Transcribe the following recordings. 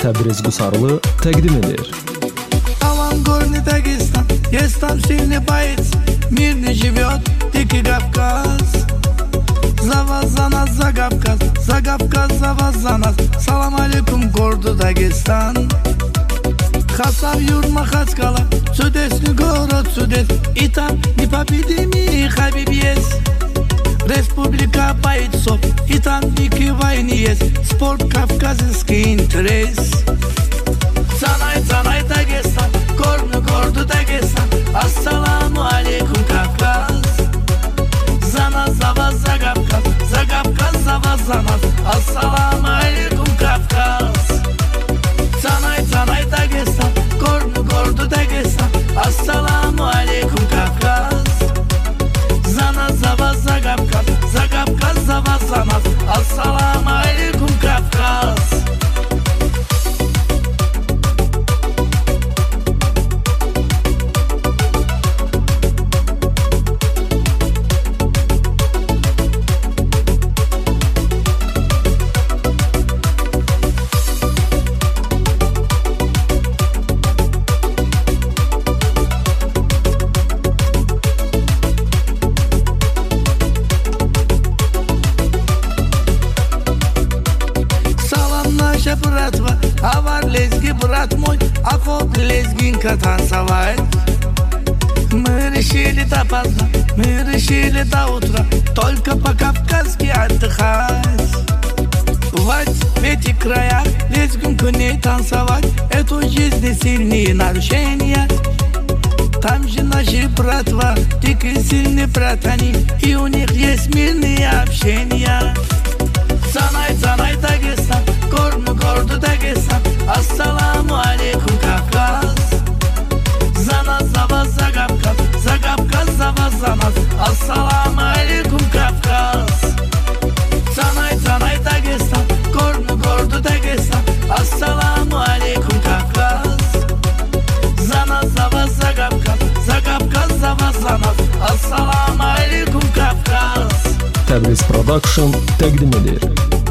Təbriz Qusarlı təqdim edir. Аван горный Дагестан, есть там сильный боец, мир не живет, дикий Кавказ. За вас, за нас, за Кавказ, за вас, за нас. Салам алейкум, гордый Дагестан. Хасав, Юр, Махачкала, чудесный город, чудес. И там непобедимый Хабиб есть. Республика бойцов, и там дикий войны есть. Спорт, кавказский интерес. Санай, Дагестан, гордый Дагестан. Ассаламу алейкум, Кавказ. За нас, за вас, за Кавказ, за вас, за нас. Ассаламу алейкум, Кавказ. Санай, Дагестан, гордый Дагестан. Ассаламу алейкум, Кавказ. За нас, за вас, за Кавказ, за вас, за нас. Ассаламу алейкум, Кавказ. Братва, авар лезги, брат мой, охот лезгинка танцевать. Мы решили допоздна, мы решили до утра, только по-кавказски отдыхать. В этих краях лезгинку не танцевать, это жизни сильные нарушения. Там же наши братва, дикие сильные братани, и у них есть мирные общения. Санай, Дагестан, гордый Дагестан. Ассаламу алейкум, Кавказ. За нас, за вас, за Кавказ, за вас, за нас. Ассаламу алейкум, Кавказ. Санай, Дагестан, гордый Дагестан. Ассаламу алейкум, Кавказ. За нас, за вас, за Кавказ, за вас, за нас. Ассаламу алейкум, Кавказ. Təbriz Production təqdim edir.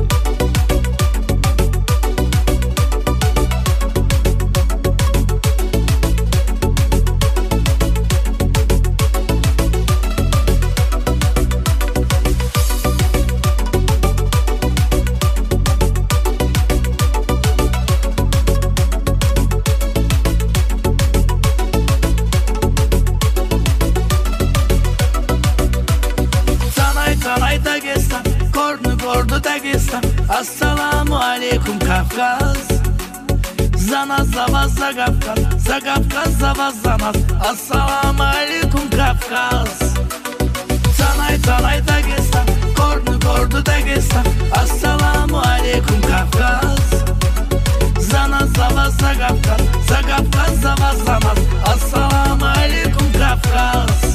Дагестан, гордый Дагестан. Ассаламу алейкум, Кавказ. За нас, за вас, за Кавказ, за вас, за нас. Ассаламу алейкум, Кавказ. Санай, Дагестан, гордый Дагестан. Ассаламу алейкум, Кавказ. За нас, за вас, за Кавказ, за вас, за нас. Ассаламу алейкум, Кавказ.